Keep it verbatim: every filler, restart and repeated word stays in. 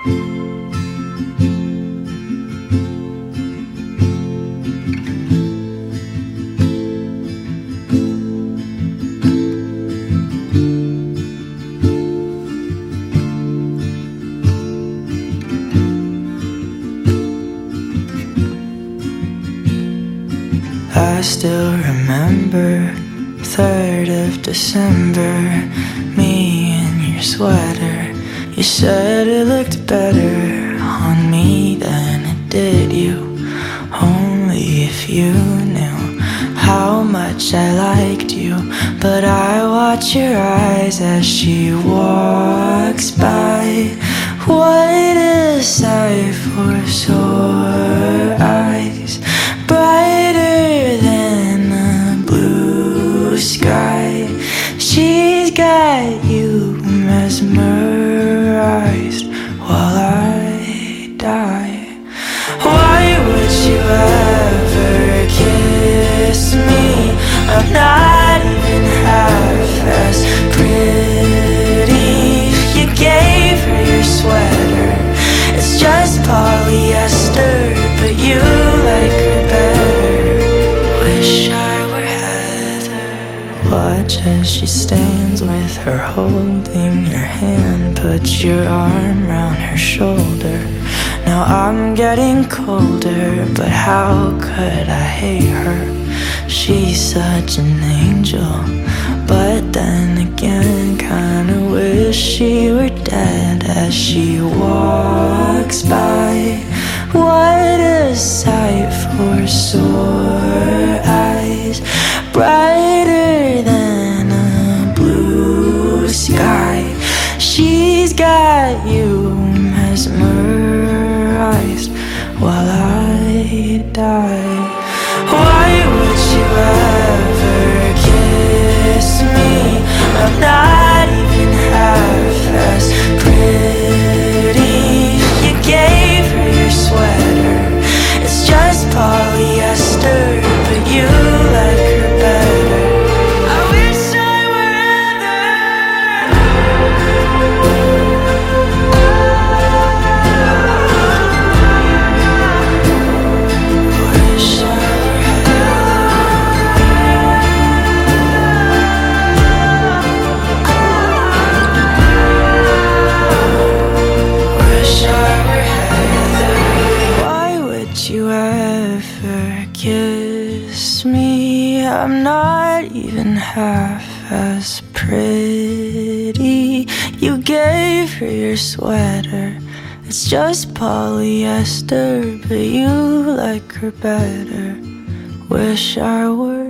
I still remember third of December, me in your sweater. You said it looked better on me than it did you. Only if you knew how much I liked you. But I watch your eyes as she walks by. What a sight for sore eyes, brighter than a blue sky. She's got you mesmerized while I die. Why would you ever kiss me? I'm not even half as pretty. You gave her your sweater, it's just polyester, but you like her better. Wish I were Heather. Watch as she stands with her holding your hand, put your arm round her shoulder. Now I'm getting colder, but how could I hate her? She's such an angel, but then again kinda wish she were dead as she walks by. What a sight for sore eyes, brighter than a blue sky. She's got you mesmerized while I die. Why would you ever kiss me? I'm not even half as pretty. You gave her your sweater, it's just polyester, but you like her better. I wish I were Heather. Wish I were Wish I were Heather. Why would you ever kiss me? I'm not even half as pretty. You gave her your sweater, it's just polyester, but you like her better. Wish I were